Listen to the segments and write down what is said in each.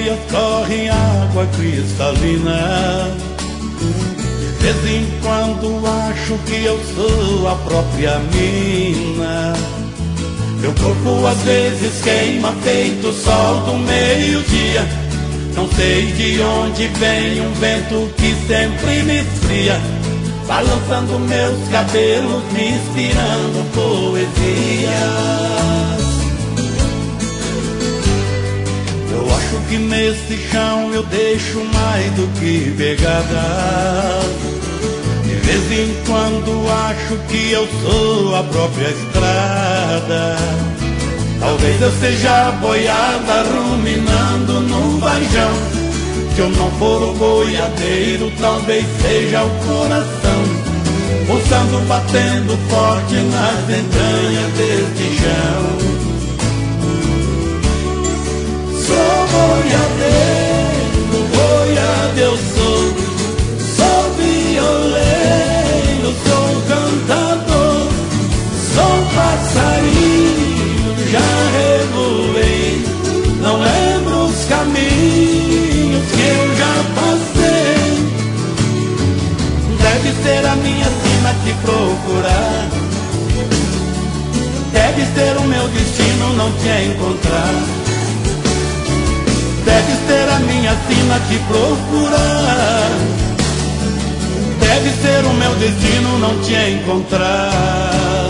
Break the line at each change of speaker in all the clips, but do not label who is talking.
dias corre água cristalina. De vez em quando acho que eu sou a própria mina. Meu corpo às vezes queima feito sol do meio-dia. Não sei de onde vem um vento que sempre me esfria, balançando meus cabelos, me inspirando poesias. Eu acho que nesse chão eu deixo mais do que pegadas. De vez em quando acho que eu sou a própria estrada. Talvez eu seja boiada ruminando no vajão. Se eu não for o boiadeiro, talvez seja o coração pulsando, batendo forte nas entranhas deste chão. Sou boiadeiro, boiadeiro eu sou. Sou violeiro, sou cantador. Sou passarinho, já revoei. Não lembro os caminhos que eu já passei. Deve ser a minha sina te procurar. Deve ser o meu destino não te encontrar. Deve ser a minha sina te procurar. Deve ser o meu destino não te encontrar.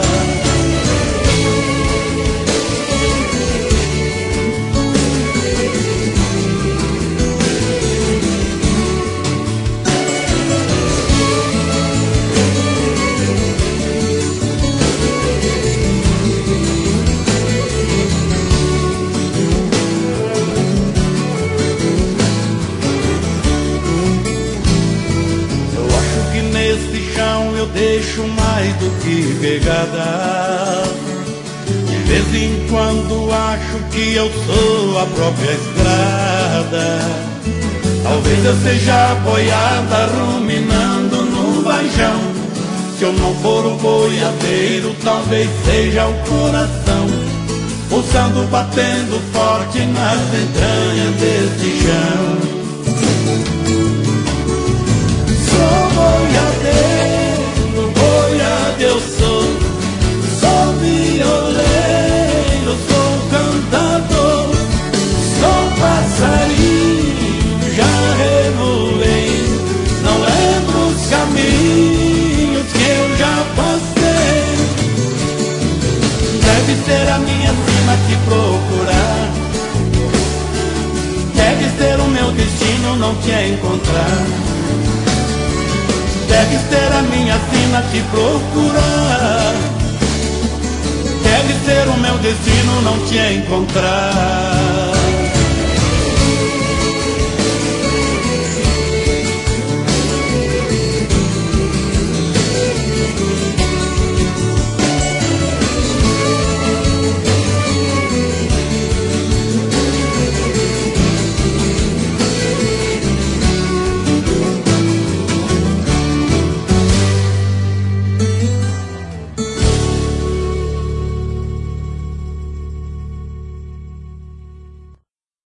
Eu deixo mais do que pegada. De vez em quando acho que eu sou a própria estrada. Talvez eu seja boiada ruminando no vajão. Se eu não for o boiadeiro, talvez seja o coração pulsando, batendo forte nas entranhas deste chão. Sou boiadeiro, eu sou. Sou violeiro, sou cantador. Sou passarinho, já revoei. Não lembro os caminhos que eu já passei. Deve ser a minha sina te procurar. Deve ser o meu destino não te encontrar. Deve ser a minha sina te procurar. Deve ser o meu destino não te encontrar.